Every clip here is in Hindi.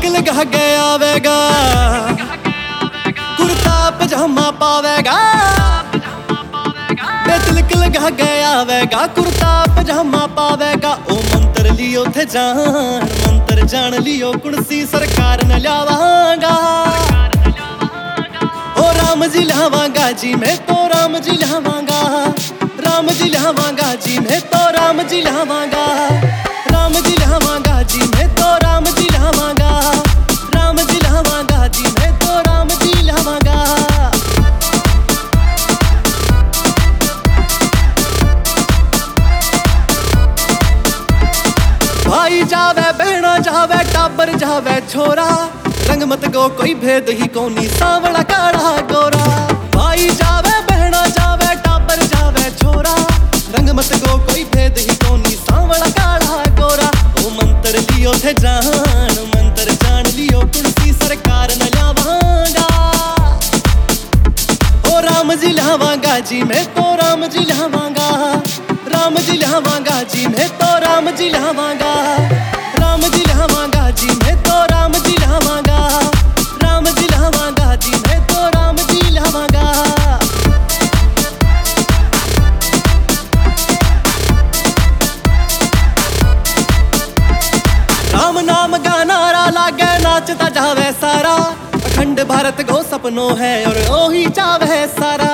तिलक लगा गया आवेगा, कुर्ता पजामा पावेगा। तिलक लगा गया आवेगा, कुर्ता पजामा पावेगा। ओ मंत्र लियो थे जान, मंत्र जान लियो कुणसी सरकार न लावांगा। ओ राम जी लावांगा जी मैं तो राम जी लावांगा, राम जी लावांगा जी मैं तो राम जी लावांगा, राम जी लावांगा जी मैं तो राम जी लावांगा, राम जी लावांगा जी मैं तो राम जी लावांगा। भाई जावे बहना जावे टाबर जावे छोरा, रंग मत गो कोई भेद ही कोनी सांवला काला गोरा। भाई जावे बहना जावे टाबर जावे छोरा, रंग मत गो कोई भेद ही कोनी सांवला काला गोरा। ओ मंत्र लियो थे जान, मंत्र जान लियो कुणसी सरकार न लावांगा। ओ राम जी लावांगा जी मैं तो राम जी लावांगा, राम जी लावांगा जी मैं तो राम जी लावांगा, राम जी लावांगा जी मैं तो राम जी लावांगा, राम जी लावांगा जी मैं तो राम जी लावांगा। राम नाम का नारा लागे नाचता जावे सारा, अखंड भारत को सपनों है और ओही चावे सारा।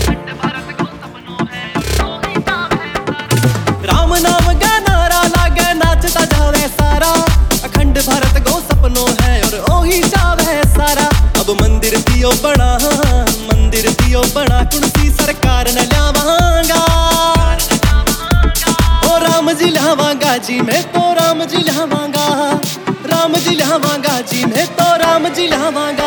राम नाम का नारा लागे नाचता जावे सारा, अखंड भारत को सपनों है और ओही चावे सारा। अब मंदिर दियो बना, मंदिर दियो बना कुणसी सरकार न लावांगा। ओ राम जी लावांगा जी मैं तो राम जी लावांगा, राम जी लावांगा जी मैं तो राम जी लावांगा।